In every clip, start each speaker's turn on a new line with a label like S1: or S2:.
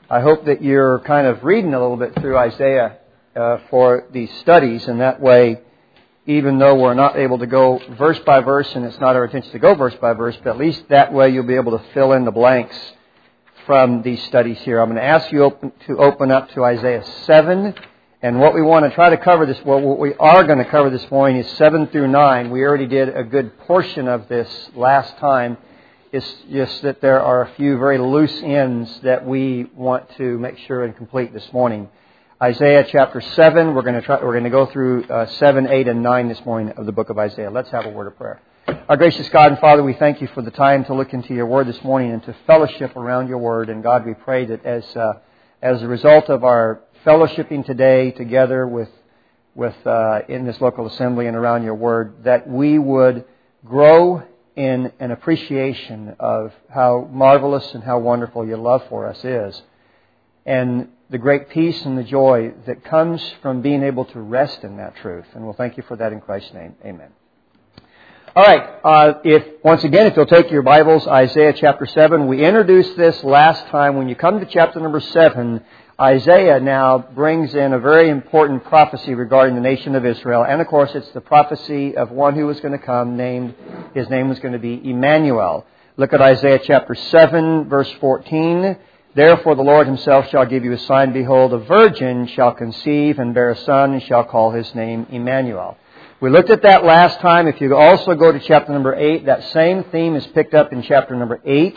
S1: I hope that you're kind of reading a little bit through Isaiah for these studies, and that way, even though we're not able to go verse by verse, and it's not our intention to go verse by verse, but at least that way you'll be able to fill in the blanks from these studies here. I'm going to ask you to open up to Isaiah 7. And what we want to try to cover what we are going to cover this morning is 7 through 9. We already did a good portion of this last time. It's just that there are a few very loose ends that we want to make sure and complete this morning. Isaiah chapter 7, we're going to go through 7, 8, and 9 this morning of the book of Isaiah. Let's have a word of prayer. Our gracious God and Father, we thank you for the time to look into your word this morning and to fellowship around your word. And God, we pray that as a result of our fellowshipping today together with in this local assembly and around your word, that we would grow in an appreciation of how marvelous and how wonderful your love for us is, and the great peace and the joy that comes from being able to rest in that truth. And we'll thank you for that in Christ's name. Amen. All right. If you'll take your Bibles, Isaiah chapter 7. We introduced this last time. When you come to chapter number 7, Isaiah now brings in a very important prophecy regarding the nation of Israel. And of course, it's the prophecy of one who was going to come, his name was going to be Emmanuel. Look at Isaiah chapter 7, verse 14. Therefore the Lord himself shall give you a sign. Behold, a virgin shall conceive and bear a son, and shall call his name Emmanuel. We looked at that last time. If you also go to chapter number 8, that same theme is picked up in chapter number 8.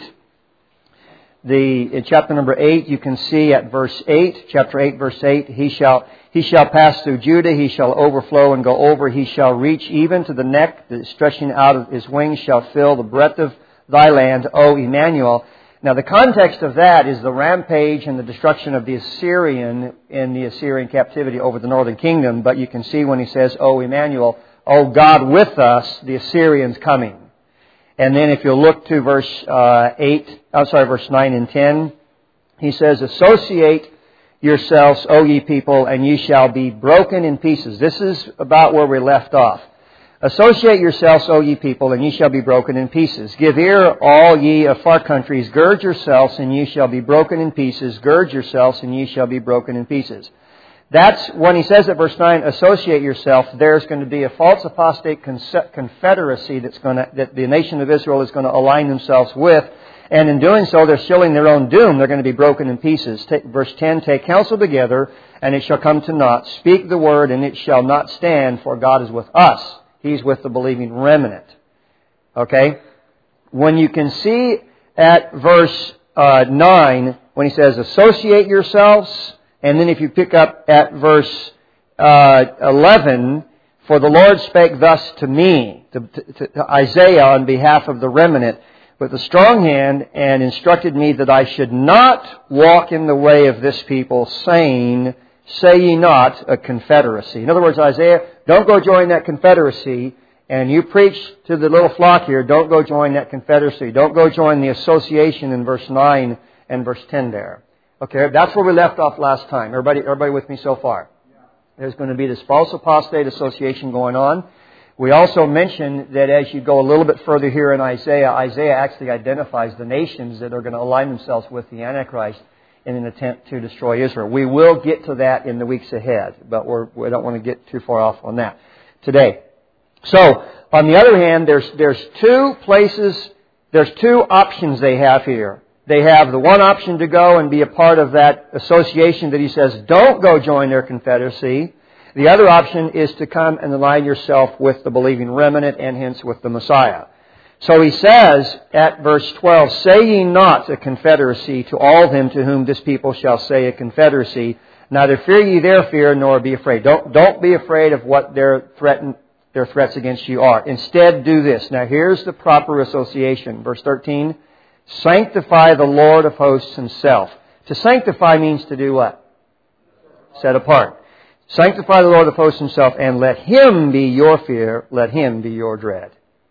S1: In chapter number 8, you can see at verse 8, chapter 8, verse 8, He shall pass through Judah, he shall overflow and go over, he shall reach even to the neck, the stretching out of his wings shall fill the breadth of thy land, O Emmanuel. Now the context of that is the rampage and the destruction of the Assyrian in the Assyrian captivity over the northern kingdom. But you can see when he says, O Emmanuel, O God with us, the Assyrian's coming. And then if you look to verse 9 and 10, he says, Associate yourselves, O ye people, and ye shall be broken in pieces. This is about where we left off. Associate yourselves, O ye people, and ye shall be broken in pieces. Give ear, all ye of far countries. Gird yourselves, and ye shall be broken in pieces. Gird yourselves, and ye shall be broken in pieces. That's when he says at verse 9, associate yourself, there's going to be a false apostate confederacy that the nation of Israel is going to align themselves with. And in doing so, they're showing their own doom. They're going to be broken in pieces. Verse 10, take counsel together, and it shall come to naught. Speak the word, and it shall not stand, for God is with us. He's with the believing remnant. Okay? When you can see at verse 9, when he says, associate yourselves, and then if you pick up at verse 11, for the Lord spake thus to me, to Isaiah on behalf of the remnant, with a strong hand, and instructed me that I should not walk in the way of this people, saying, say ye not a confederacy. In other words, Isaiah, don't go join that confederacy. And you preach to the little flock here, don't go join that confederacy. Don't go join the association in verse 9 and verse 10 there. Okay, that's where we left off last time. Everybody with me so far? There's going to be this false apostate association going on. We also mentioned that as you go a little bit further here in Isaiah actually identifies the nations that are going to align themselves with the Antichrist in an attempt to destroy Israel. We will get to that in the weeks ahead, but we don't want to get too far off on that today. So, on the other hand, there's two options they have here. They have the one option to go and be a part of that association that he says, don't go join their confederacy. The other option is to come and align yourself with the believing remnant and hence with the Messiah. So he says at verse 12, say ye not a confederacy to all them to whom this people shall say a confederacy. Neither fear ye their fear, nor be afraid. Don't be afraid of what their threats against you are. Instead, do this. Now here's the proper association. Verse 13, sanctify the Lord of hosts himself. To sanctify means to do what? Set apart. Sanctify the Lord of hosts himself, and let him be your fear, let him be your dread.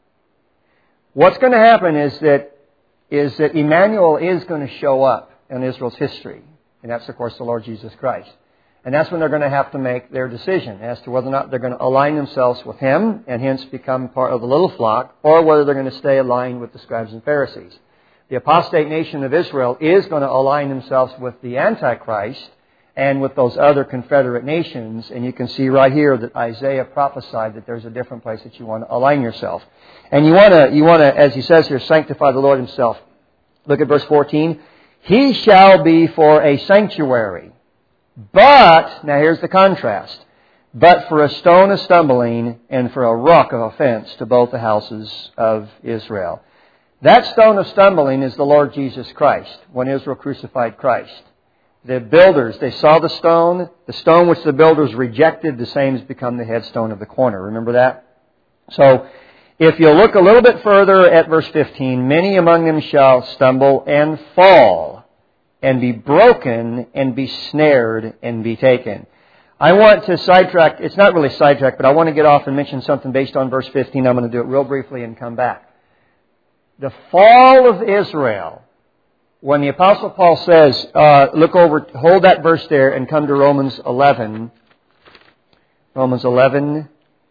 S1: What's going to happen is that Emmanuel is going to show up in Israel's history. And that's, of course, the Lord Jesus Christ. And that's when they're going to have to make their decision as to whether or not they're going to align themselves with him and hence become part of the little flock, or whether they're going to stay aligned with the scribes and Pharisees. The apostate nation of Israel is going to align themselves with the Antichrist and with those other confederate nations. And you can see right here that Isaiah prophesied that there's a different place that you want to align yourself. And you want to, as he says here, sanctify the Lord Himself. Look at verse 14. He shall be for a sanctuary. But, now here's the contrast, but for a stone of stumbling and for a rock of offense to both the houses of Israel. That stone of stumbling is the Lord Jesus Christ, when Israel crucified Christ. The builders, they saw the stone which the builders rejected, the same has become the headstone of the corner. Remember that? So, if you look a little bit further at verse 15, many among them shall stumble and fall, and be broken, and be snared, and be taken. I want to sidetrack, it's not really sidetrack, but I want to get off and mention something based on verse 15. I'm going to do it real briefly and come back. The fall of Israel, when the Apostle Paul says, hold that verse there and come to Romans 11. Romans 11.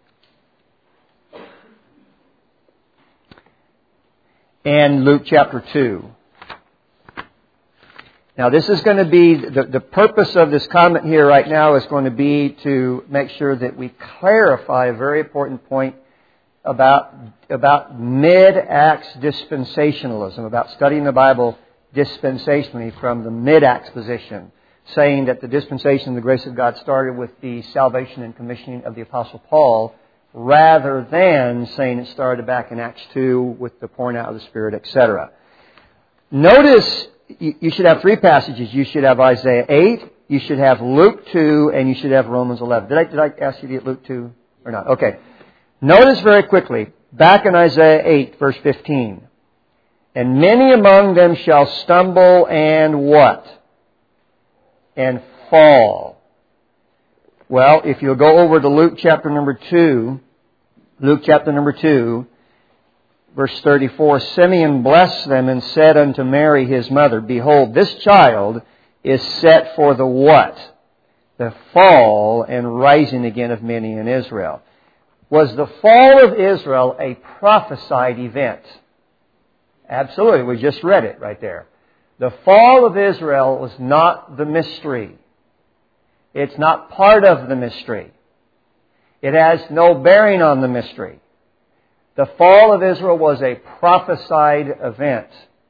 S1: And Luke chapter 2. Now this is going to be, the purpose of this comment here right now is going to be to make sure that we clarify a very important point about mid-Acts dispensationalism, about studying the Bible dispensationally from the mid-Acts position, saying that the dispensation of the grace of God started with the salvation and commissioning of the Apostle Paul, rather than saying it started back in Acts 2 with the pouring out of the Spirit, etc. Notice you should have three passages. You should have Isaiah 8, you should have Luke 2, and you should have Romans 11. Did I ask you to get Luke 2 or not? Okay. Notice very quickly, back in Isaiah 8, verse 15. And many among them shall stumble and what? And fall. Well, if you'll go over to Luke chapter number 2, verse 34, Simeon blessed them and said unto Mary his mother, Behold, this child is set for the what? The fall and rising again of many in Israel. Was the fall of Israel a prophesied event? Absolutely. We just read it right there. The fall of Israel was not the mystery. It's not part of the mystery. It has no bearing on the mystery. The fall of Israel was a prophesied event.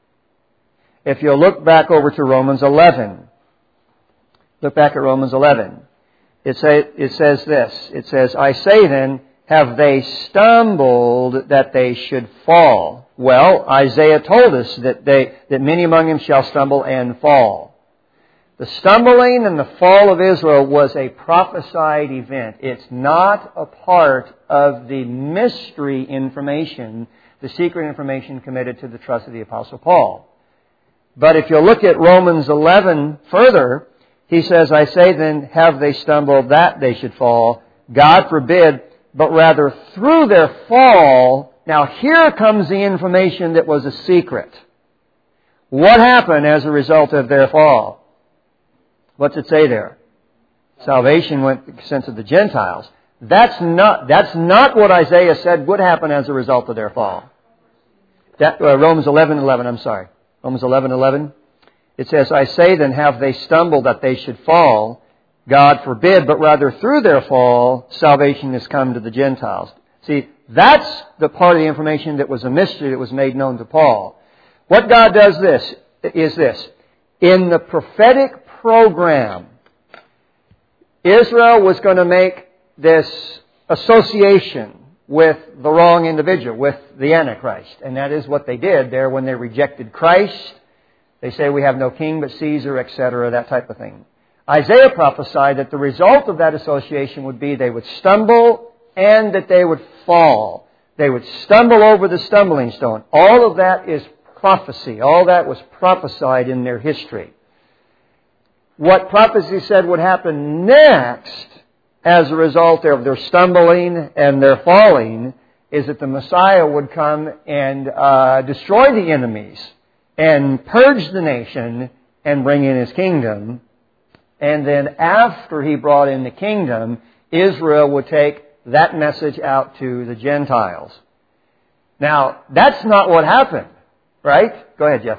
S1: If you'll look back over to Romans 11. Look back at Romans 11. It says this. It says, I say then, have they stumbled that they should fall? Well, Isaiah told us that many among them shall stumble and fall. The stumbling and the fall of Israel was a prophesied event. It's not a part of the mystery information, the secret information committed to the trust of the Apostle Paul. But if you look at Romans 11 further, he says, I say then, have they stumbled that they should fall? God forbid, but rather through their fall. Now here comes the information that was a secret. What happened as a result of their fall? What's it say there? Salvation went sent to the Gentiles. That's not what Isaiah said would happen as a result of their fall. Romans 11:11. I'm sorry. Romans 11:11. It says, I say then, have they stumbled that they should fall? God forbid, but rather through their fall, salvation has come to the Gentiles. See, that's the part of the information that was a mystery that was made known to Paul. What God does is this. In the prophetic program, Israel was going to make this association with the wrong individual, with the Antichrist. And that is what they did there when they rejected Christ. They say we have no king but Caesar, etc., that type of thing. Isaiah prophesied that the result of that association would be they would stumble and that they would fall. They would stumble over the stumbling stone. All of that is prophecy. All that was prophesied in their history. What prophecy said would happen next as a result of their stumbling and their falling is that the Messiah would come and destroy the enemies and purge the nation and bring in His kingdom. And then after He brought in the kingdom, Israel would take that message out to the Gentiles. Now, that's not what happened. Right? Go ahead, Jeff.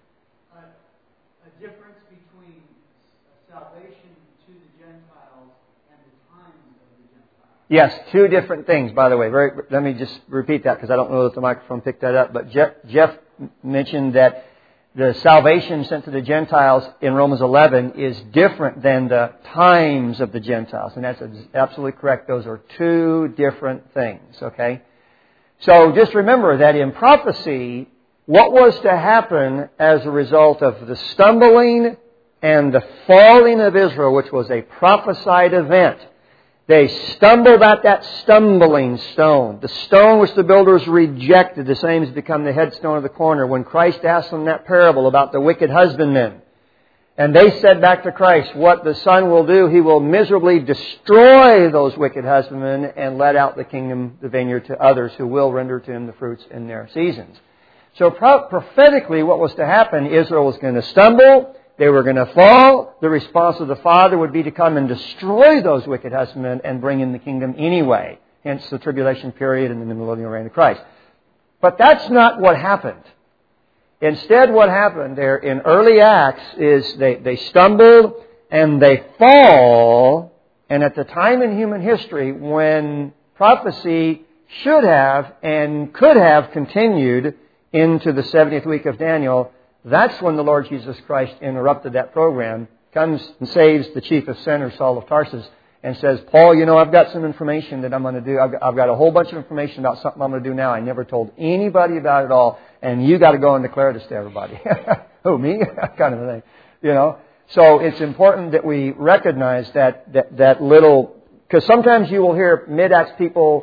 S2: A difference between salvation to the Gentiles and the times of the Gentiles.
S1: Yes, two different things, by the way. Let me just repeat that because I don't know if the microphone picked that up. But Jeff mentioned that the salvation sent to the Gentiles in Romans 11 is different than the times of the Gentiles. And that's absolutely correct. Those are two different things, okay? So just remember that in prophecy, what was to happen as a result of the stumbling and the falling of Israel, which was a prophesied event. They stumbled at that stumbling stone. The stone which the builders rejected, the same has become the headstone of the corner. When Christ asked them that parable about the wicked husbandmen, and they said back to Christ, what the Son will do, He will miserably destroy those wicked husbandmen and let out the kingdom, the vineyard, to others who will render to Him the fruits in their seasons. So prophetically, what was to happen, Israel was going to stumble, they were going to fall. The response of the Father would be to come and destroy those wicked husbandmen and bring in the kingdom anyway. Hence the tribulation period and the millennial reign of Christ. But that's not what happened. Instead, what happened there in early Acts is they stumbled and they fall. And at the time in human history when prophecy should have and could have continued into the 70th week of Daniel, that's when the Lord Jesus Christ interrupted that program, comes and saves the chief of sinners, Saul of Tarsus, and says, Paul, I've got some information that I'm going to do. I've got a whole bunch of information about something I'm going to do now. I never told anybody about it all, and you got to go and declare this to everybody. Who, me? Kind of a thing, So it's important that we recognize that little, because sometimes you will hear mid-Acts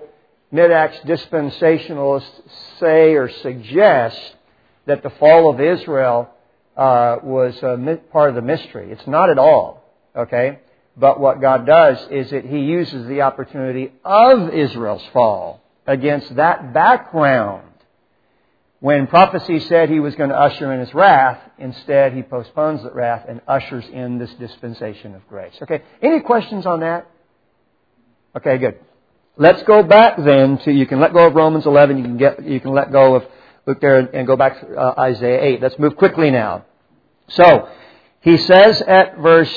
S1: dispensationalists say or suggest that the fall of Israel was part of the mystery. It's not at all, okay? But what God does is that He uses the opportunity of Israel's fall against that background. When prophecy said He was going to usher in His wrath, instead He postpones that wrath and ushers in this dispensation of grace. Okay, any questions on that? Okay, good. Let's go back then to, you can let go of Romans 11, you can let go of, look there and go back to Isaiah 8. Let's move quickly now. So, he says at verse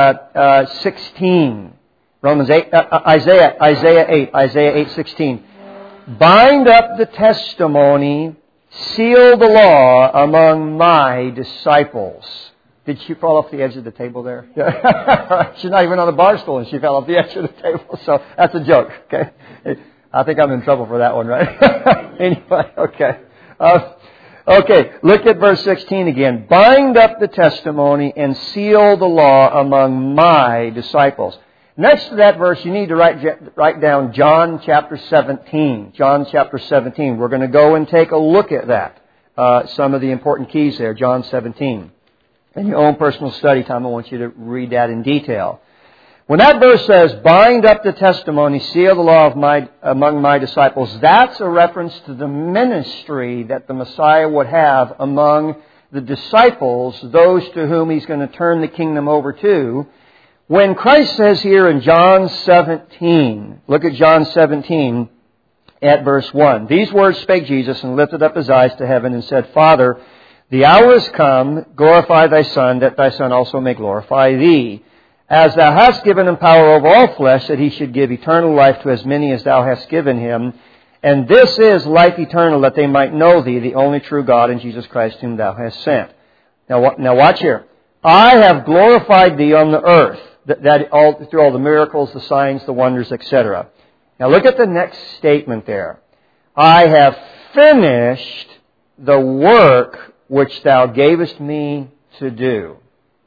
S1: 16, Isaiah 8:16, bind up the testimony, seal the law among my disciples. Did she fall off the edge of the table there? She's not even on the bar stool and she fell off the edge of the table. So that's a joke, okay? I think I'm in trouble for that one, right? Anyway, okay. Okay, look at verse 16 again. Bind up the testimony and seal the law among my disciples. Next to that verse, you need to write down John chapter 17. John chapter 17. We're going to go and take a look at that. Some of the important keys there. John 17. In your own personal study time, I want you to read that in detail. When that verse says, bind up the testimony, seal the law among my disciples, that's a reference to the ministry that the Messiah would have among the disciples, those to whom He's going to turn the kingdom over to. When Christ says here in John 17, look at John 17 at verse 1. These words spake Jesus and lifted up His eyes to heaven and said, Father, the hour is come, glorify Thy Son, that Thy Son also may glorify Thee. As Thou hast given Him power over all flesh, that He should give eternal life to as many as Thou hast given Him. And this is life eternal, that they might know Thee, the only true God, and Jesus Christ, whom Thou hast sent. Now watch here. I have glorified Thee on the earth, through all the miracles, the signs, the wonders, etc. Now look at the next statement there. I have finished the work which Thou gavest me to do.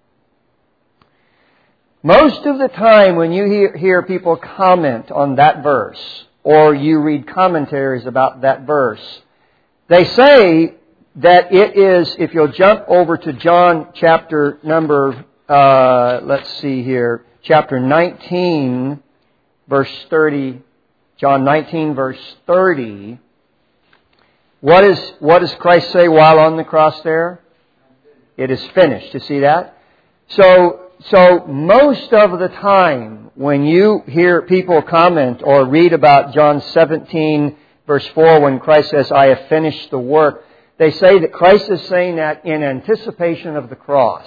S1: Most of the time when you hear people comment on that verse, or you read commentaries about that verse, they say that it is, if you'll jump over to John chapter number, chapter 19, verse 30, John 19, verse 30, what does Christ say while on the cross there? It is finished. You see that? So most of the time when you hear people comment or read about John 17 verse 4 when Christ says, I have finished the work, they say that Christ is saying that in anticipation of the cross.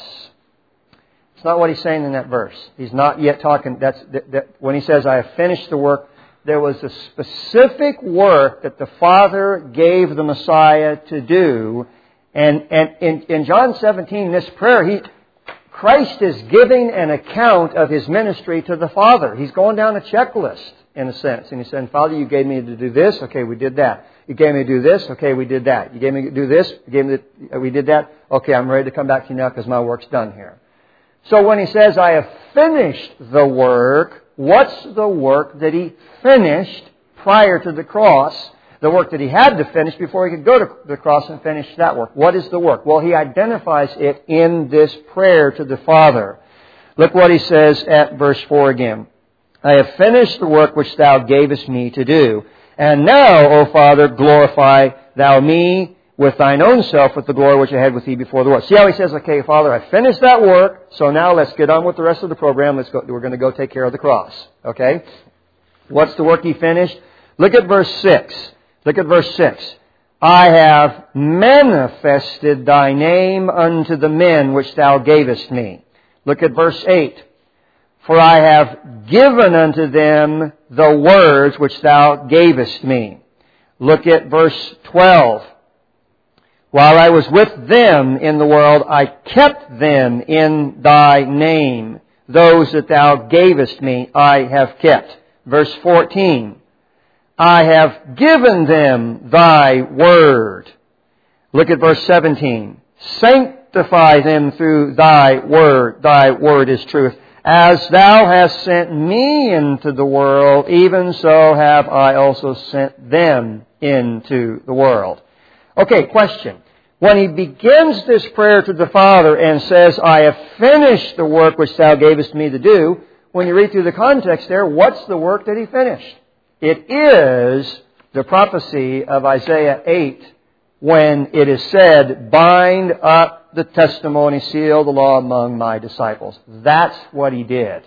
S1: It's not what he's saying in that verse. He's not yet talking. When he says, I have finished the work, there was a specific work that the Father gave the Messiah to do. And in John 17, this prayer, Christ is giving an account of His ministry to the Father. He's going down a checklist, in a sense. And He's saying, Father, you gave me to do this. Okay, we did that. You gave me to do this. Okay, we did that. You gave me to do this. We did that. Okay, I'm ready to come back to you now because my work's done here. So when He says, I have finished the work, what's the work that He finished prior to the cross? The work that He had to finish before He could go to the cross and finish that work. What is the work? Well, He identifies it in this prayer to the Father. Look what He says at verse 4 again. I have finished the work which Thou gavest me to do. And now, O Father, glorify Thou me with Thine own self with the glory which I had with Thee before the world. See how He says, okay, Father, I finished that work, so now let's get on with the rest of the program. We're going to go take care of the cross. Okay? What's the work He finished? Look at verse 6. Look at verse 6. I have manifested Thy name unto the men which Thou gavest me. Look at verse 8. For I have given unto them the words which Thou gavest me. Look at verse 12. While I was with them in the world, I kept them in Thy name. Those that Thou gavest me, I have kept. Verse 14. I have given them Thy word. Look at verse 17. Sanctify them through Thy word. Thy word is truth. As Thou hast sent me into the world, even so have I also sent them into the world. Okay, question. When he begins this prayer to the Father and says, I have finished the work which Thou gavest me to do, when you read through the context there, what's the work that He finished? It is the prophecy of Isaiah 8 when it is said, bind up the testimony, seal the law among my disciples. That's what He did.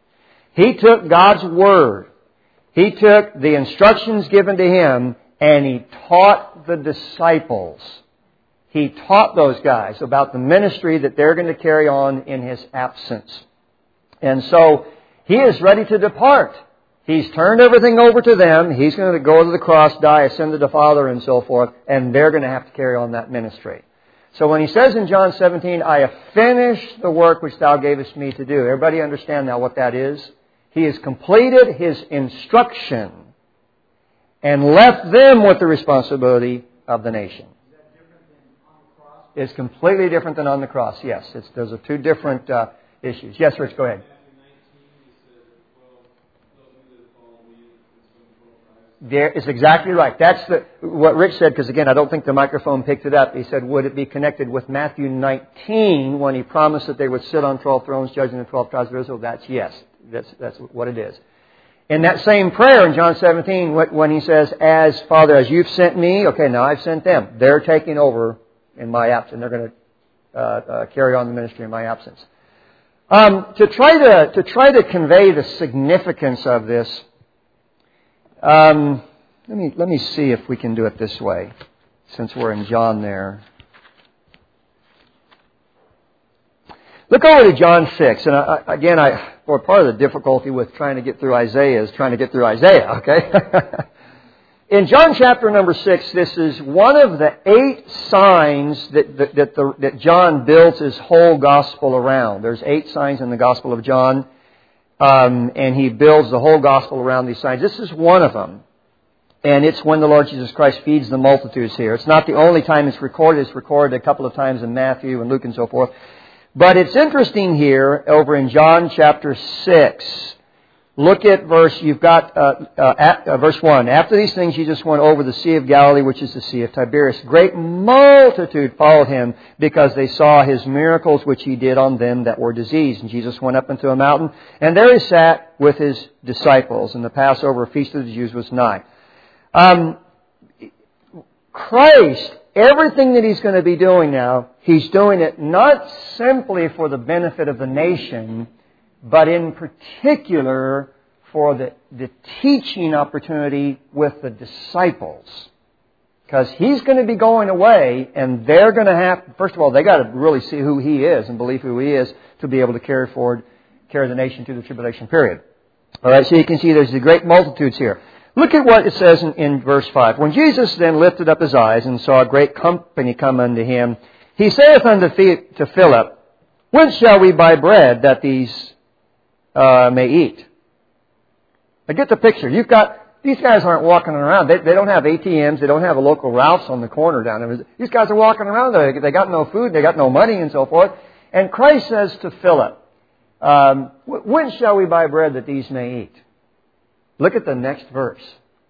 S1: He took God's Word. He took the instructions given to Him and He taught the disciples. He taught those guys about the ministry that they're going to carry on in His absence. And so He is ready to depart. He's turned everything over to them. He's going to go to the cross, die, ascend to the Father, and so forth. And they're going to have to carry on that ministry. So when He says in John 17, I have finished the work which Thou gavest me to do. Everybody understand now what that is? He has completed His instruction and left them with the responsibility of the nation.
S2: Is that different than on the cross?
S1: It's completely different than on the cross, yes. Those are two different issues. Yes, Rich, go ahead. There is exactly right. That's what Rich said, because again, I don't think the microphone picked it up. He said, would it be connected with Matthew 19 when He promised that they would sit on 12 thrones judging the 12 tribes of Israel? That's yes. That's what it is. In that same prayer in John 17, when He says, as Father, as You've sent me, okay, now I've sent them. They're taking over in my absence. They're going to carry on the ministry in my absence. To try to convey the significance of this, let me see if we can do it this way, since we're in John there. Look over to John 6, and part of the difficulty with trying to get through Isaiah is trying to get through Isaiah, okay? In John chapter number 6, this is one of the 8 signs that John builds his whole gospel around. There's 8 signs in the Gospel of John. And he builds the whole gospel around these signs. This is one of them. And it's when the Lord Jesus Christ feeds the multitudes here. It's not the only time it's recorded. It's recorded a couple of times in Matthew and Luke and so forth. But it's interesting here over in John chapter 6. Look at verse 1. After these things, Jesus went over the Sea of Galilee, which is the Sea of Tiberias. Great multitude followed Him because they saw His miracles which He did on them that were diseased. And Jesus went up into a mountain, and there He sat with His disciples. And the Passover feast of the Jews was nigh. Christ, everything that He's going to be doing now, He's doing it not simply for the benefit of the nation, but in particular for the teaching opportunity with the disciples. Because He's going to be going away, and they're going to have, first of all, they got to really see who He is and believe who He is to be able to carry the nation through the tribulation period. All right, so you can see there's the great multitudes here. Look at what it says in verse 5. When Jesus then lifted up His eyes and saw a great company come unto Him, He saith unto Philip, Whence shall we buy bread that these may eat? Now get the picture. These guys aren't walking around. They don't have ATMs. They don't have a local Ralph's on the corner down there. These guys are walking around. They got no food. They got no money and so forth. And Christ says to Philip, When shall we buy bread that these may eat? Look at the next verse.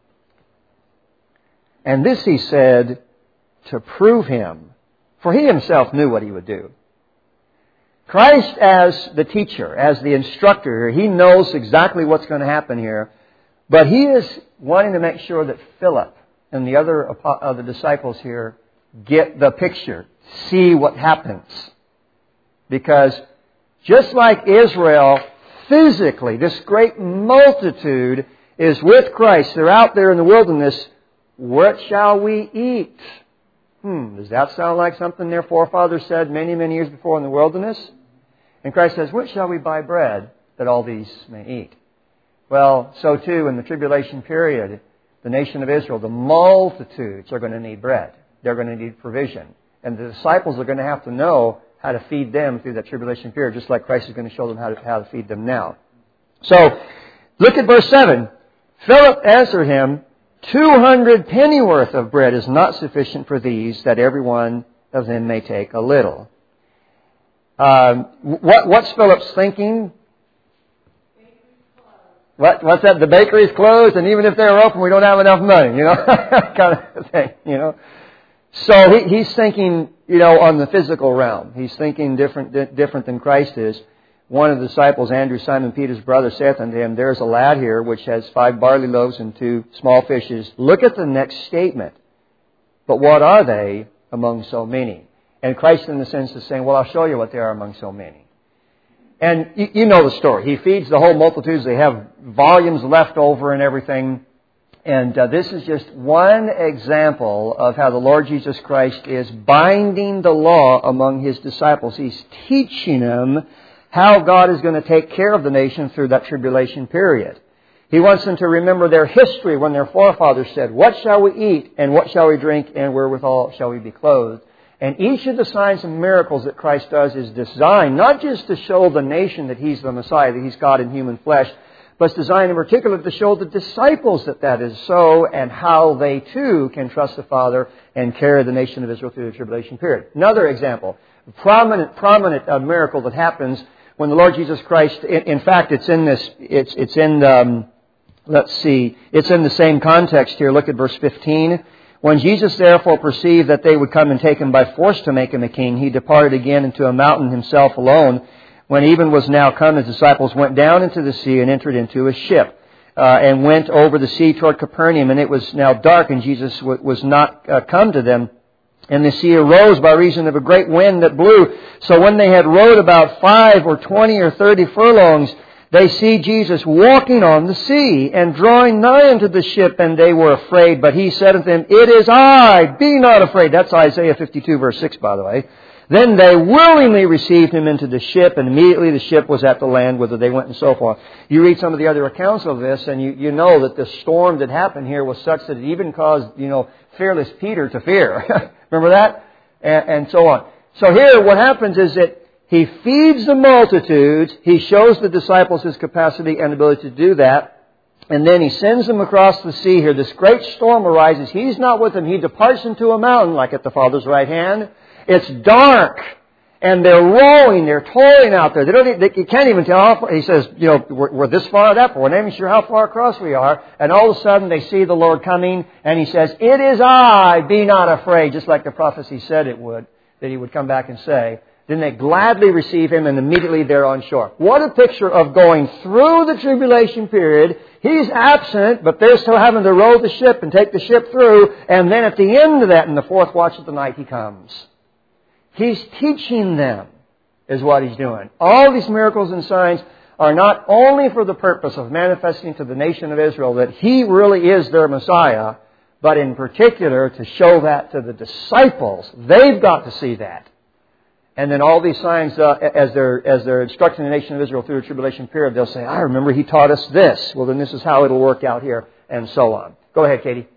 S1: And this He said to prove Him, for He Himself knew what He would do. Christ as the teacher, as the instructor, He knows exactly what's going to happen here. But He is wanting to make sure that Philip and the other disciples here get the picture, see what happens. Because just like Israel, physically, this great multitude is with Christ. They're out there in the wilderness. What shall we eat? Does that sound like something their forefathers said many, many years before in the wilderness? And Christ says, What shall we buy bread that all these may eat? Well, so too in the tribulation period, the nation of Israel, the multitudes are going to need bread. They're going to need provision. And the disciples are going to have to know how to feed them through that tribulation period, just like Christ is going to show them how to feed them now. So, look at verse 7. Philip answered Him, 200 pennyworth of bread is not sufficient for these, that every one of them may take a little. What's Philip's thinking? What's that? The bakery's closed, and even if they're open, we don't have enough money, kind of thing, So he's thinking, on the physical realm. He's thinking different than Christ is. One of the disciples, Andrew, Simon Peter's brother, saith unto him, There's a lad here which has 5 barley loaves and 2 small fishes. Look at the next statement. But what are they among so many? And Christ, in the sense, is saying, well, I'll show you what they are among so many. And you know the story. He feeds the whole multitudes. They have volumes left over and everything. And this is just one example of how the Lord Jesus Christ is binding the law among His disciples. He's teaching them how God is going to take care of the nation through that tribulation period. He wants them to remember their history when their forefathers said, What shall we eat, and what shall we drink, and wherewithal shall we be clothed? And each of the signs and miracles that Christ does is designed not just to show the nation that He's the Messiah, that He's God in human flesh, but it's designed in particular to show the disciples that is so, and how they too can trust the Father and carry the nation of Israel through the tribulation period. Another example, a prominent miracle that happens when the Lord Jesus Christ, in fact, it's in the same context here. Look at verse 15. When Jesus therefore perceived that they would come and take Him by force to make Him a king, He departed again into a mountain Himself alone. When even was now come, His disciples went down into the sea and entered into a ship, and went over the sea toward Capernaum. And it was now dark, and Jesus was not come to them. And the sea arose by reason of a great wind that blew. So when they had rowed about 5 or 20 or 30 furlongs, they see Jesus walking on the sea, and drawing nigh unto the ship, and they were afraid. But He said unto them, It is I, be not afraid. That's Isaiah 52 verse 6, by the way. Then they willingly received Him into the ship, and immediately the ship was at the land, whither they went, and so forth. You read some of the other accounts of this, and you know that the storm that happened here was such that it even caused, fearless Peter to fear. Remember that? And so on. So here what happens is that He feeds the multitudes. He shows the disciples His capacity and ability to do that. And then He sends them across the sea here. This great storm arises. He's not with them. He departs into a mountain, like at the Father's right hand. It's dark. And they're rowing. They're toiling out there. You can't even tell how far. He says, we're this far, that far. We're not even sure how far across we are. And all of a sudden they see the Lord coming. And He says, It is I, be not afraid. Just like the prophecy said it would. That He would come back and say. Then they gladly receive Him, and immediately they're on shore. What a picture of going through the tribulation period. He's absent, but they're still having to row the ship and take the ship through. And then at the end of that, in the 4th watch of the night, He comes. He's teaching them, is what He's doing. All these miracles and signs are not only for the purpose of manifesting to the nation of Israel that He really is their Messiah, but in particular to show that to the disciples. They've got to see that. And then all these signs, as they're instructing the nation of Israel through the tribulation period, they'll say, I remember He taught us this. Well, then this is how it'll work out here, and so on. Go ahead, Katie.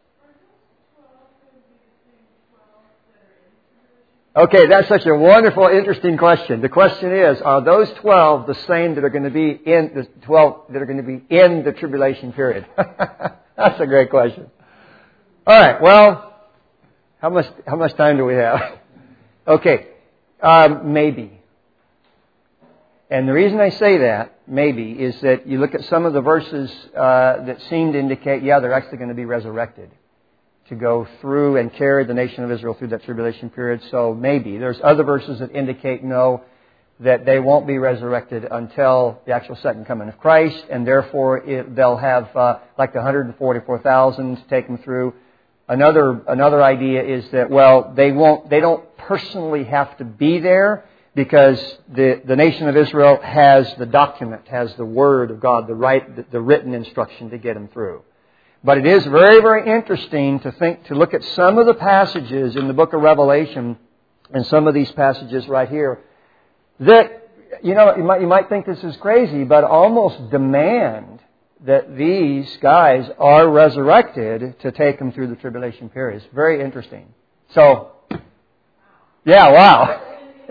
S1: Okay, that's such a wonderful, interesting question. The question is, are those 12 the same that are going to be in the 12 that are going to be in the tribulation period? That's a great question. All right. Well, how much time do we have? Okay. Maybe. And the reason I say that, maybe, is that you look at some of the verses that seem to indicate, they're actually going to be resurrected to go through and carry the nation of Israel through that tribulation period. So maybe. There's other verses that indicate no, that they won't be resurrected until the actual second coming of Christ, and therefore they'll have like the 144,000 to take them through. Another idea is that, they don't personally have to be there because the nation of Israel has the document, has the Word of God, the written instruction to get them through. But it is very, very interesting to look at some of the passages in the book of Revelation and some of these passages right here that, you might think this is crazy, but almost demand that these guys are resurrected to take them through the tribulation period. It's very interesting. So, wow.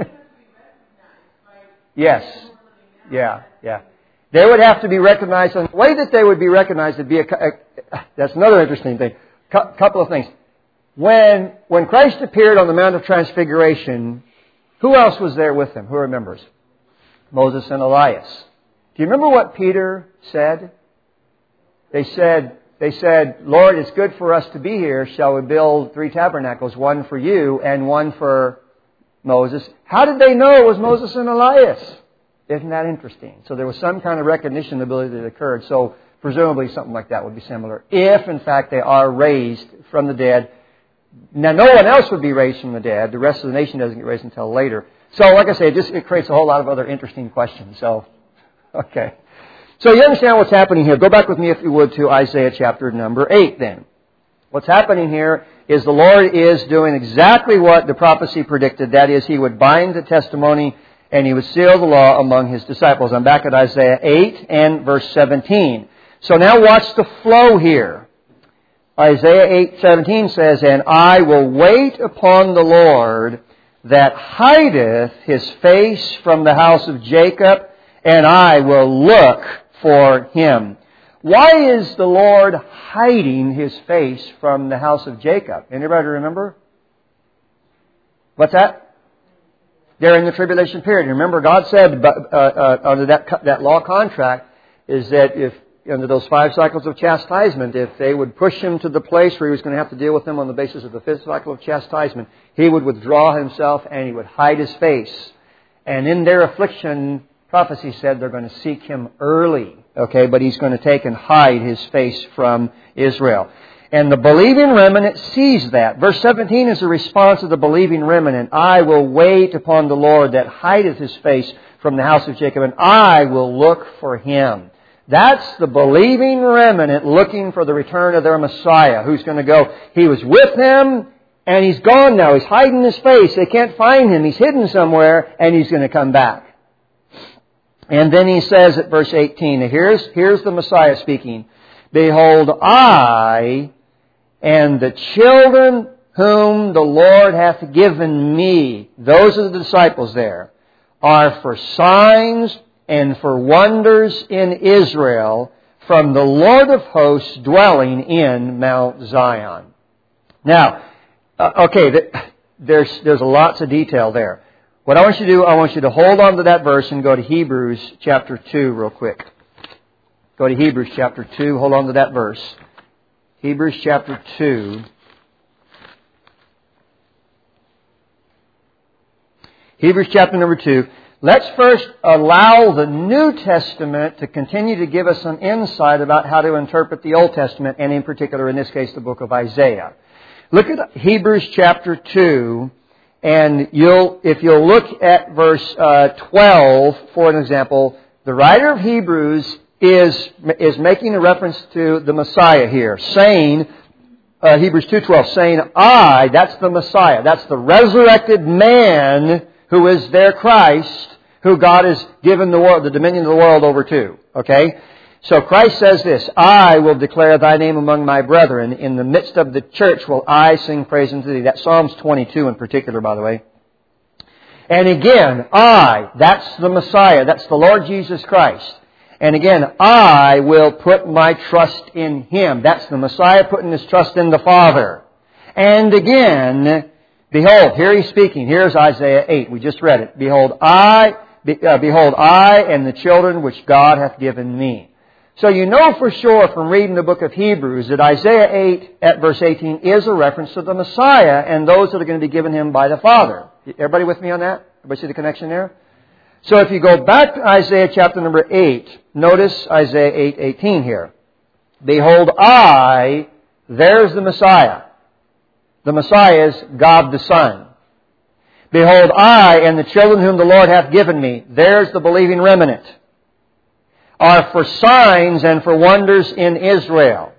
S1: Yes. Yeah. They would have to be recognized. And the way that they would be recognized would be that's another interesting thing. Couple of things. When Christ appeared on the Mount of Transfiguration, who else was there with him? Who remembers? Moses and Elias. Do you remember what Peter said? They said, Lord, it's good for us to be here. Shall we build 3 tabernacles, one for you and one for Moses? How did they know it was Moses and Elias? Isn't that interesting? So there was some kind of recognition ability that occurred. So presumably something like that would be similar. If, in fact, they are raised from the dead. Now, no one else would be raised from the dead. The rest of the nation doesn't get raised until later. So, like I say, it creates a whole lot of other interesting questions. So, okay. So you understand what's happening here. Go back with me, if you would, to Isaiah chapter number 8 then. What's happening here is the Lord is doing exactly what the prophecy predicted. That is, He would bind the testimony and He would seal the law among His disciples. I'm back at Isaiah 8 and verse 17. So now watch the flow here. Isaiah 8:17 says, And I will wait upon the Lord that hideth His face from the house of Jacob, and I will look for Him. Why is the Lord hiding His face from the house of Jacob? Anybody remember? What's that? They're in the tribulation period. Remember, God said under that law contract is that if under those 5 cycles of chastisement, if they would push Him to the place where He was going to have to deal with them on the basis of the 5th cycle of chastisement, He would withdraw Himself and He would hide His face. And in their affliction, prophecy said they're going to seek Him early. Okay, but He's going to take and hide His face from Israel. And the believing remnant sees that. Verse 17 is the response of the believing remnant. I will wait upon the Lord that hideth His face from the house of Jacob, and I will look for Him. That's the believing remnant looking for the return of their Messiah, who's going to go. He was with them, and He's gone now. He's hiding His face. They can't find Him. He's hidden somewhere, and He's going to come back. And then He says at verse 18, here's the Messiah speaking. Behold, I and the children whom the Lord hath given me, those are the disciples there, are for signs and for wonders in Israel from the Lord of hosts dwelling in Mount Zion. Now, there's lots of detail there. What I want you to do, I want you to hold on to that verse and go to Hebrews chapter 2 real quick. Go to Hebrews chapter 2, hold on to that verse. Hebrews chapter 2. Hebrews chapter number 2. Let's first allow the New Testament to continue to give us some insight about how to interpret the Old Testament, and in particular, in this case, the book of Isaiah. Look at Hebrews chapter 2, and if you'll look at verse 12, for an example, the writer of Hebrews is making a reference to the Messiah here, saying, Hebrews 2:12, saying, I, that's the Messiah, that's the resurrected man who is their Christ, who God has given the world, the dominion of the world over to. Okay? So Christ says this, I will declare thy name among my brethren. In the midst of the church will I sing praise unto thee. That's Psalms 22 in particular, by the way. And again, I, that's the Messiah, that's the Lord Jesus Christ. And again, I will put my trust in Him. That's the Messiah putting His trust in the Father. And again, behold, here He's speaking. Here's Isaiah 8. We just read it. Behold, I and the children which God hath given me. So you know for sure from reading the book of Hebrews that Isaiah 8 at verse 18 is a reference to the Messiah and those that are going to be given Him by the Father. Everybody with me on that? Everybody see the connection there? So if you go back to Isaiah chapter number 8, notice Isaiah 8:18 here. Behold, I, there's the Messiah. The Messiah is God the Son. Behold, I and the children whom the Lord hath given me, there's the believing remnant, are for signs and for wonders in Israel.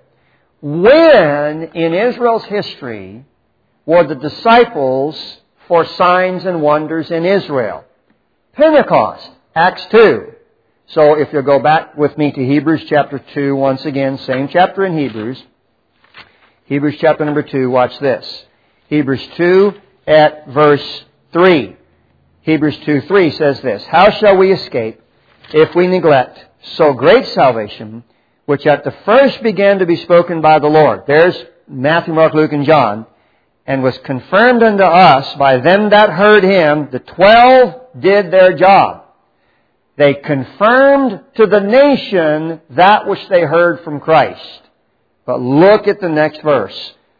S1: When in Israel's history were the disciples for signs and wonders in Israel? Pentecost, Acts 2. So if you'll go back with me to Hebrews chapter 2, once again, same chapter in Hebrews. Hebrews chapter number 2, watch this. Hebrews 2 at verse 3. Hebrews 2:3 says this, How shall we escape if we neglect so great salvation, which at the first began to be spoken by the Lord? There's Matthew, Mark, Luke, and John. And was confirmed unto us by them that heard Him. The 12 did their job. They confirmed to the nation that which they heard from Christ. But look at the next verse.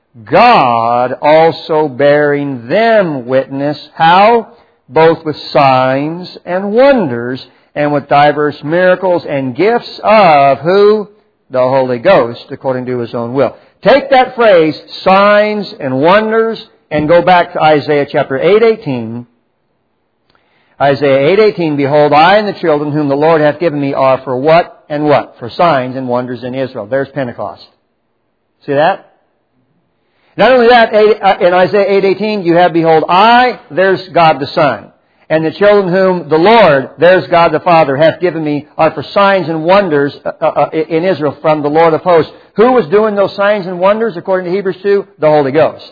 S1: God also bearing them witness. How? Both with signs and wonders, and with diverse miracles and gifts of who? The Holy Ghost, according to His own will. Take that phrase, signs and wonders, and go back to Isaiah chapter 8:18. Isaiah 8:18, Behold, I and the children whom the Lord hath given me are for what and what? For signs and wonders in Israel. There's Pentecost. See that? Not only that, in Isaiah 8:18, you have, Behold, I, there's God the Son. And the children whom the Lord, there's God the Father, hath given me, are for signs and wonders in Israel from the Lord of hosts. Who was doing those signs and wonders according to Hebrews 2? The Holy Ghost.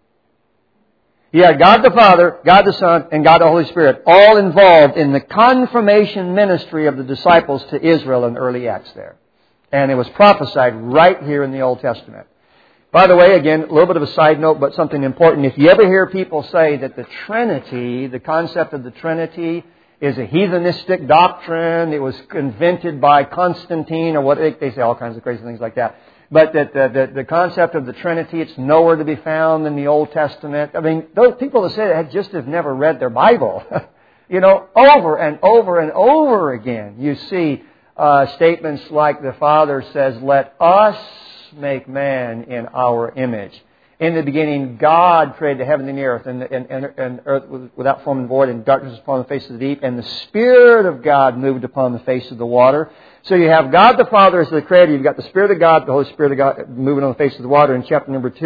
S1: You had God the Father, God the Son, and God the Holy Spirit all involved in the confirmation ministry of the disciples to Israel in early Acts there. And it was prophesied right here in the Old Testament. By the way, again, a little bit of a side note, but something important. If you ever hear people say that the Trinity, the concept of the Trinity, is a heathenistic doctrine, it was invented by Constantine, or what they say, all kinds of crazy things like that. But that the concept of the Trinity, it's nowhere to be found in the Old Testament. I mean, those people that say that just have never read their Bible. You know, over and over and over again, you see statements like the Father says, Let us make man in our image. In the beginning, God created the heaven and the earth, and earth without form and void, and darkness upon the face of the deep, and the Spirit of God moved upon the face of the water. So you have God the Father as the Creator. You've got the Spirit of God, the Holy Spirit of God moving on the face of the water. In chapter number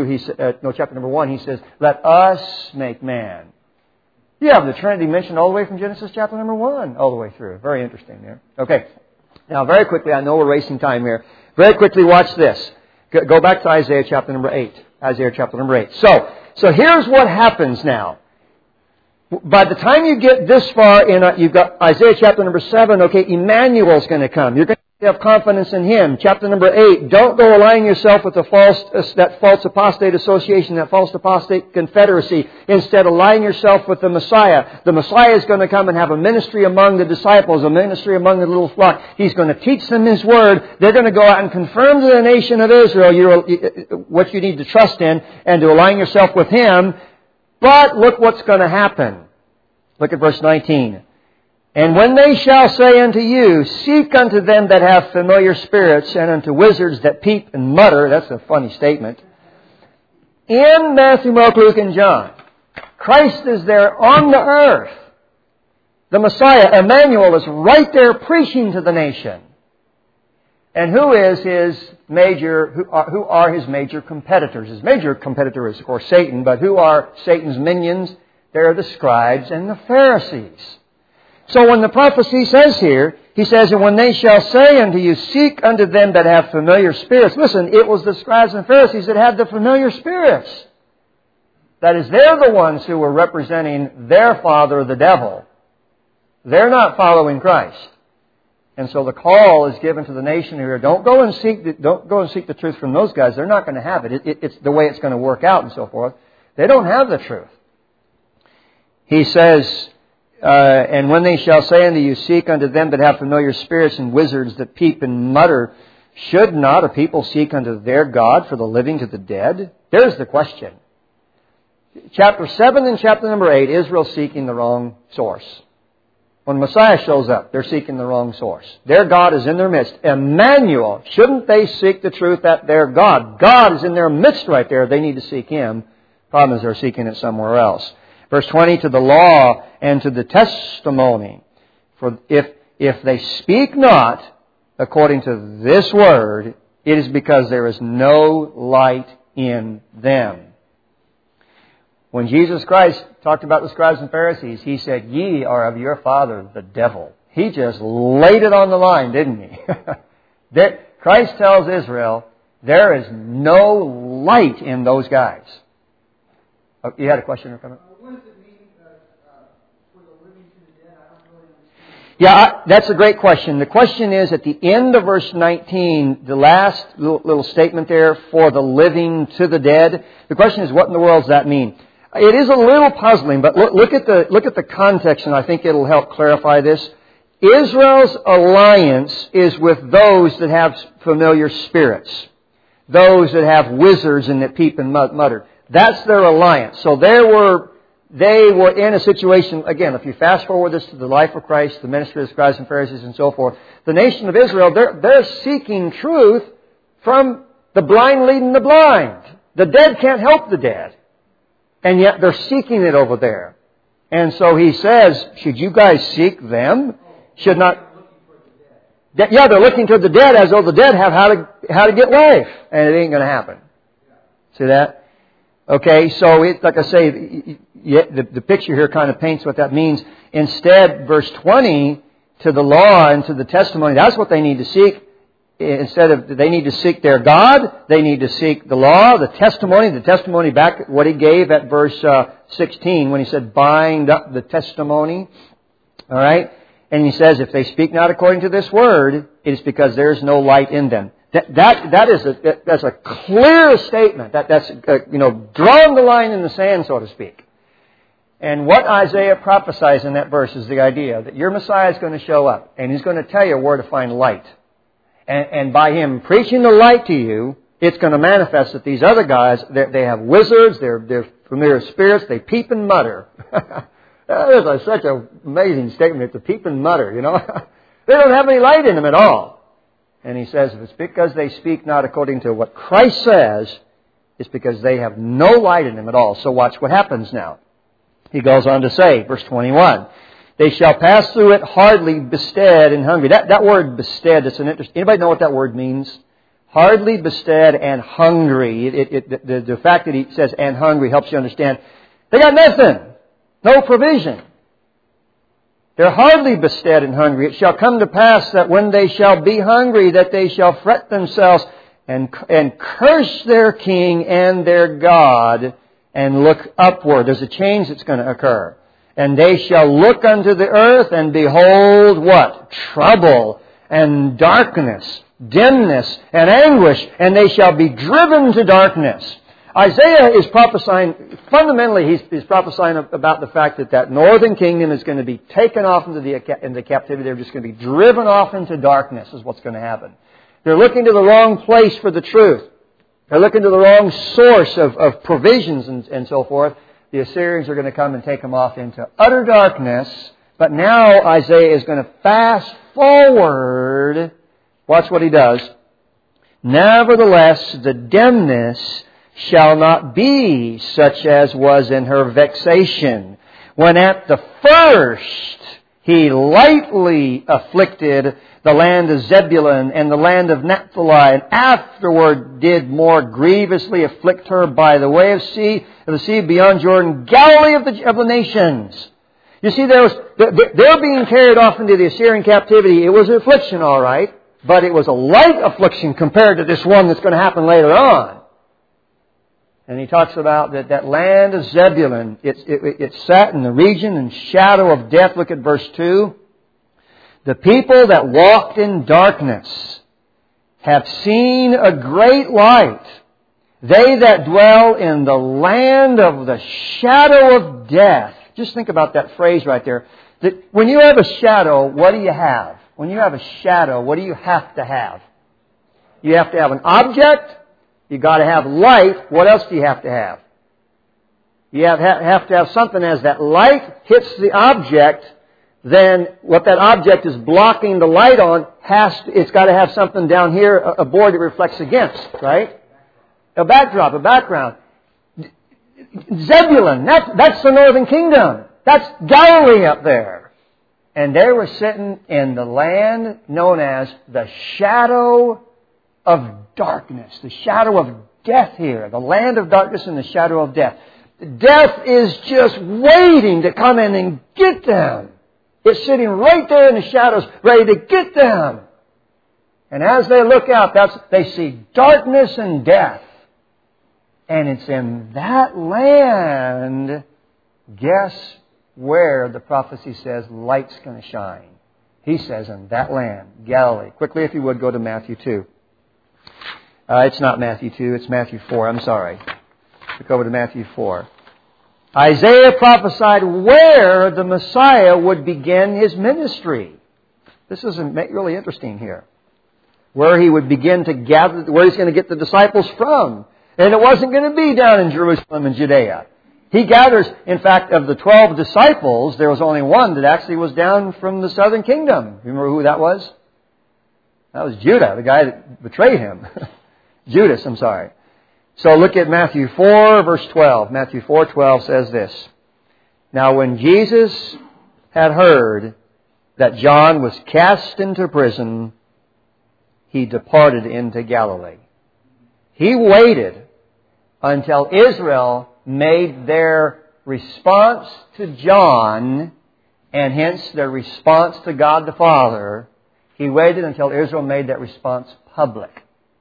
S1: 1, he says, Let us make man. You have the Trinity mentioned all the way from Genesis chapter number 1 all the way through. Very interesting there. Okay. Now, very quickly, I know we're racing time here. Very quickly, watch this. Go back to Isaiah chapter number 8. Isaiah chapter number 8. So here's what happens now. By the time you get this far in, you've got Isaiah chapter number 7. Okay, Emmanuel's going to come. You're going to have confidence in Him. Chapter number 8. Don't go aligning yourself with that false apostate association, that false apostate confederacy. Instead, align yourself with the Messiah. The Messiah is going to come and have a ministry among the disciples, a ministry among the little flock. He's going to teach them His Word. They're going to go out and confirm to the nation of Israel what you need to trust in and to align yourself with Him. But look what's going to happen. Look at verse 19. And when they shall say unto you, Seek unto them that have familiar spirits, and unto wizards that peep and mutter. That's a funny statement. In Matthew, Mark, Luke, and John, Christ is there on the earth. The Messiah, Emmanuel, is right there preaching to the nation. And who are his major competitors? His major competitor is, of course, Satan, but who are Satan's minions? They're the scribes and the Pharisees. So when the prophecy says here, he says, and when they shall say unto you, seek unto them that have familiar spirits. Listen, it was the scribes and Pharisees that had the familiar spirits. That is, they're the ones who were representing their father, the devil. They're not following Christ. And so the call is given to the nation here, don't go and seek the truth from those guys. They're not going to have it. It's the way it's going to work out and so forth. They don't have the truth. He says, and when they shall say unto you, seek unto them that have familiar spirits and wizards that peep and mutter, should not a people seek unto their God for the living to the dead? There's the question. Chapter 7 and chapter number 8, Israel's seeking the wrong source. When Messiah shows up, they're seeking the wrong source. Their God is in their midst. Emmanuel, shouldn't they seek the truth at their God? God is in their midst right there. They need to seek Him. Problem is they're seeking it somewhere else. Verse 20, to the law and to the testimony. For if they speak not according to this word, it is because there is no light in them. When Jesus Christ talked about the scribes and Pharisees, He said, ye are of your father, the devil. He just laid it on the line, didn't He? Christ tells Israel, there is no light in those guys. Oh, you had a question or comment?
S2: What does it mean for the living to the dead? I don't really understand.
S1: Yeah, that's a great question. The question is at the end of verse 19, the last little statement there, for the living to the dead. The question is, what in the world does that mean? It is a little puzzling, but look at the context, and I think it'll help clarify this. Israel's alliance is with those that have familiar spirits, those that have wizards and that peep and mutter. That's their alliance. So they were in a situation, again, if you fast forward this to the life of Christ, the ministry of the scribes and Pharisees and so forth, the nation of Israel, they're seeking truth from the blind leading the blind. The dead can't help the dead. And yet they're seeking it over there. And so He says, should you guys seek them? Should not... Yeah, they're looking toward the dead as though the dead have how to get life. And it ain't going to happen. See that? Okay, so like I say, the picture here kind of paints what that means. Instead, verse 20, to the law and to the testimony, that's what they need to seek. Instead of, they need to seek their God, they need to seek the law, the testimony back what He gave at verse 16 when He said, bind up the testimony. All right? And He says, if they speak not according to this word, it is because there is no light in them. That's a clear statement. That's drawing the line in the sand, so to speak. And what Isaiah prophesies in that verse is the idea that your Messiah is going to show up, and He's going to tell you where to find light. And by Him preaching the light to you, it's going to manifest that these other guys, they have wizards, they're familiar spirits, they peep and mutter. That is such an amazing statement, to peep and mutter, They don't have any light in them at all. And He says, if it's because they speak not according to what Christ says, it's because they have no light in them at all. So watch what happens now. He goes on to say, verse 21, they shall pass through it hardly bestead and hungry. That word bestead, it's an interesting... Anybody know what that word means? Hardly bestead and hungry. The fact that He says and hungry helps you understand. They got nothing. No provision. They're hardly bestead and hungry. It shall come to pass that when they shall be hungry, that they shall fret themselves and curse their king and their God and look upward. There's a change that's going to occur. And they shall look unto the earth and behold what? Trouble and darkness, dimness and anguish, and they shall be driven to darkness. Isaiah is prophesying, fundamentally he's prophesying about the fact that northern kingdom is going to be taken off into captivity. They're just going to be driven off into darkness is what's going to happen. They're looking to the wrong place for the truth. They're looking to the wrong source of provisions and so forth. The Assyrians are going to come and take them off into utter darkness. But now Isaiah is going to fast forward. Watch what he does. Nevertheless, the dimness shall not be such as was in her vexation, when at the first He lightly afflicted the land of Zebulun and the land of Naphtali, and afterward did more grievously afflict her by the way of the sea beyond Jordan, Galilee of the nations. You see, they're being carried off into the Assyrian captivity. It was an affliction, all right, but it was a light affliction compared to this one that's going to happen later on. And he talks about that land of Zebulun, it sat in the region and shadow of death. Look at verse 2. The people that walked in darkness have seen a great light. They that dwell in the land of the shadow of death. Just think about that phrase right there. That when you have a shadow, what do you have? When you have a shadow, what do you have to have? You have to have an object. You've got to have light. What else do you have to have? You have to have something as that light hits the object, then what that object is blocking the light on it's got to have something down here, a board that reflects against, right? A backdrop, a background. Zebulun, that's the northern kingdom. That's Galilee up there. And they were sitting in the land known as the shadow of darkness, the shadow of death here, the land of darkness and the shadow of death. Death is just waiting to come in and get them. It's sitting right there in the shadows, ready to get them. And as they look out, they see darkness and death. And it's in that land, guess where the prophecy says light's going to shine. He says in that land, Galilee. Quickly, if you would, go to Matthew 2. It's not Matthew 2, it's Matthew 4. I'm sorry. Look over to Matthew 4. Isaiah prophesied where the Messiah would begin His ministry. This is really interesting here. Where He would begin to gather, where He's going to get the disciples from. And it wasn't going to be down in Jerusalem and Judea. He gathers, in fact, of the 12 disciples, there was only one that actually was down from the southern kingdom. Remember who that was? That was Judah, the guy that betrayed Him. Judas, I'm sorry. So look at Matthew 4, verse 12. Matthew 4:12 says this. Now when Jesus had heard that John was cast into prison, He departed into Galilee. He waited until Israel made their response to John, and hence their response to God the Father. He waited until Israel made that response public.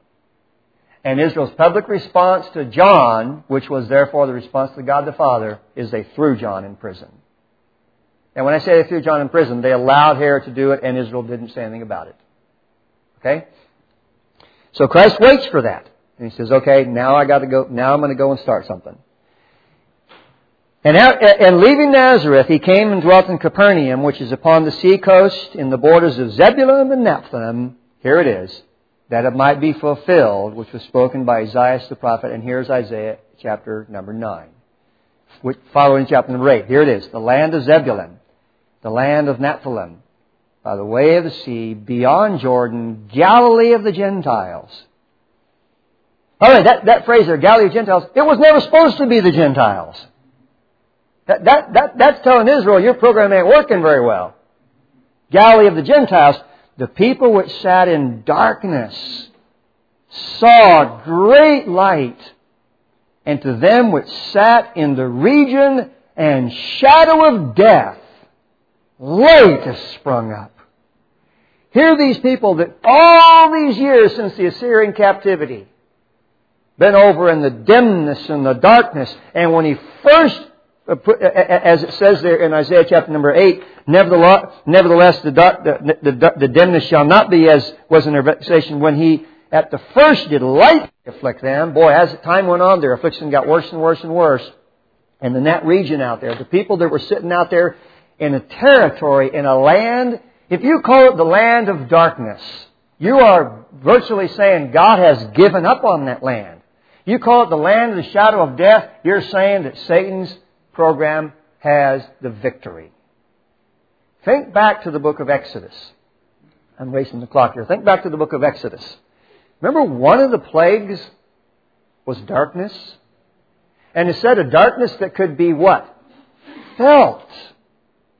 S1: And Israel's public response to John, which was therefore the response to God the Father, is they threw John in prison. And when I say they threw John in prison, they allowed Herod to do it, and Israel didn't say anything about it. Okay? So Christ waits for that. And He says, okay, now I got to go. Now I'm going to go and start something. And leaving Nazareth, He came and dwelt in Capernaum, which is upon the sea coast, in the borders of Zebulun and Naphtali. Here it is. That it might be fulfilled, which was spoken by Isaiah the prophet. And here's Isaiah chapter number 9. Following chapter number 8. Here it is. The land of Zebulun, the land of Naphtali, by the way of the sea, beyond Jordan, Galilee of the Gentiles. All right, that phrase there, Galilee of Gentiles, it was never supposed to be the Gentiles. That's telling Israel, your program ain't working very well. Galilee of the Gentiles. The people which sat in darkness saw great light, and to them which sat in the region and shadow of death, light has sprung up. Here are these people that all these years since the Assyrian captivity been over in the dimness and the darkness, and when He first, as it says there in Isaiah chapter number 8, nevertheless the dimness shall not be as was in their vexation when He at the first did light afflict them. Boy, as time went on, their affliction got worse and worse and worse. And in that region out there, the people that were sitting out there in a territory, in a land, if you call it the land of darkness, you are virtually saying God has given up on that land. You call it the land of the shadow of death, you're saying that Satan's program has the victory. Think back to the book of Exodus. I'm racing the clock here. Think back to the book of Exodus. Remember, one of the plagues was darkness? And it said a darkness that could be what? Felt.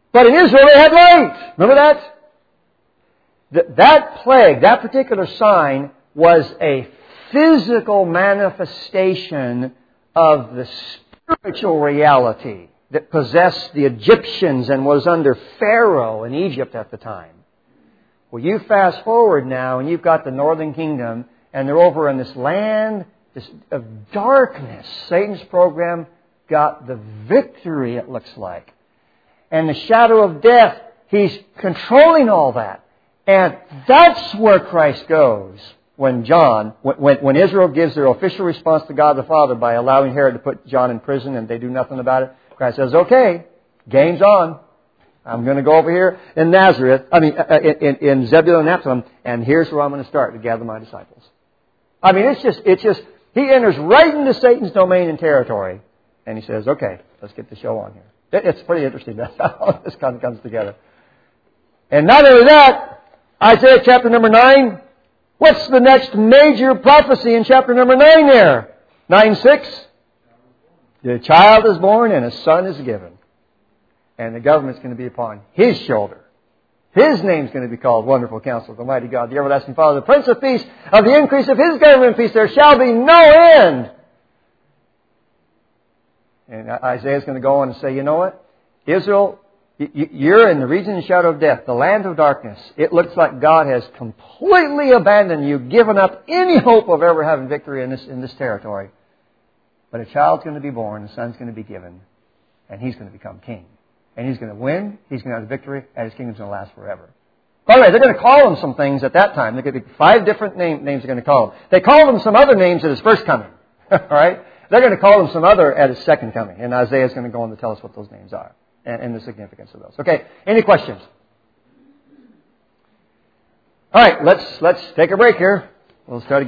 S1: But in Israel they had light. Remember that? That plague, that particular sign, was a physical manifestation of the spiritual reality that possessed the Egyptians and was under Pharaoh in Egypt at the time. Well, you fast forward now and you've got the northern kingdom and they're over in this land of darkness. Satan's program got the victory, it looks like. And the shadow of death, he's controlling all that. And that's where Christ goes when Israel gives their official response to God the Father by allowing Herod to put John in prison and they do nothing about it. Christ says, okay, game's on. I'm going to go over here in Nazareth, in Zebulun and Naphtali, and here's where I'm going to start to gather my disciples. I mean, it's just, he enters right into Satan's domain and territory, and he says, okay, let's get the show on here. It's pretty interesting. That's how this kind of comes together. And not only that, Isaiah chapter number 9, what's the next major prophecy in chapter number 9 there? 9:6? The child is born and a son is given. And the government's going to be upon his shoulder. His name's going to be called Wonderful Counselor, the Mighty God, the Everlasting Father, the Prince of Peace. Of the increase of His government and peace there shall be no end. And Isaiah's going to go on and say, you know what? Israel, you're in the region and shadow of death, the land of darkness. It looks like God has completely abandoned you, given up any hope of ever having victory in this territory. But a child's going to be born, a son's going to be given, and he's going to become king. And he's going to win, he's going to have the victory, and his kingdom's going to last forever. By the way, they're going to call him some things at that time. There could be 5 different names they're going to call him. They called him some other names at his first coming. All right? They're going to call him some other at his second coming. And Isaiah's going to go on to tell us what those names are and the significance of those. Okay, any questions? All right, let's take a break here. We'll start again.